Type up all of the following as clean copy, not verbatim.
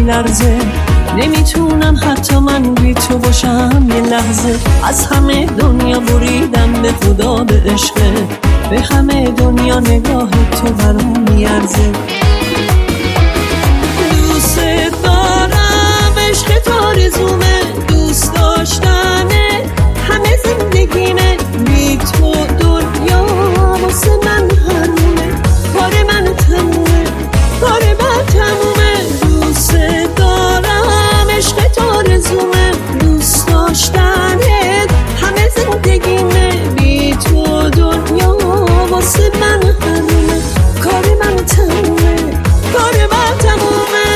میلرزه، نمیتونم حتی من بی تو باشم یه لحظه. از همه دنیا بریدم به خدا به عشقه، به همه دنیا نگاه تو برام میارزه. دوست دارم عشق تو آرزومه، دوست داشتنه همه زندگیمه، بی تو دنیا واسه من حرومه، کار من تمومه، کار من تمومه. دوست دارم عشق تو آرزومه، دوست داشتنه همه زندگیمه، بی تو دنیا واسه من حرومه، کار من تمومه، کار من تمومه.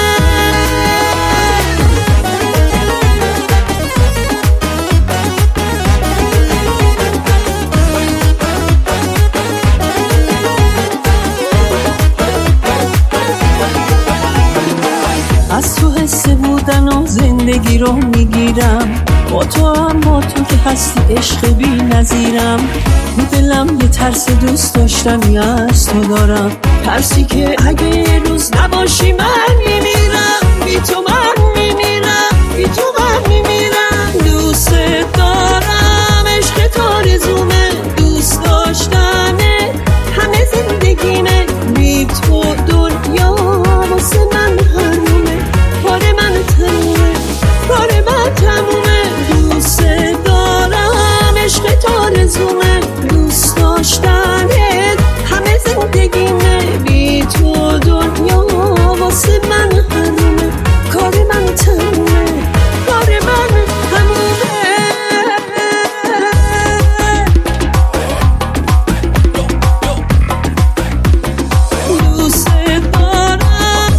از تو حس بودن و زندگی رو میگیرم، با تو هم با تو که هستی عشق بی نظیرم. تو دلم یه ترس دوست داشتنی از تو دارم، ترسی که اگه یه روز نباشی من میمیرم، بی تو من میمیرم، بی تو من میمیرم. دوست دارم عشق تو آرزومه، دوست داشتنه همه زندگیمه، بی تو دنیا واسه من حرومه، کار من تمومه، کار من تمومه. دوست دارم عشق تو آرزومه، دوست داشتنه همه زندگیمه، بی تو دنیا واسه من حرومه، کار من تمومه، کار من تمومه. دوست دارم،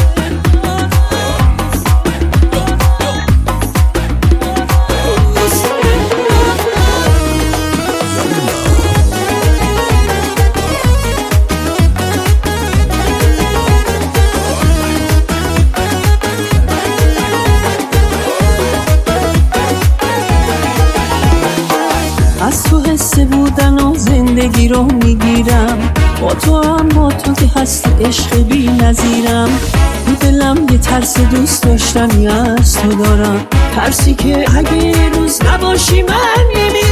از تو حس بودن و زندگی رو میگیرم، با تو هم با تو که هستی عشق بی نظیرم. تو دلم یه ترس دوست داشتنی از تو دارم، ترسی که اگه یه روز نباشی من میمیرم،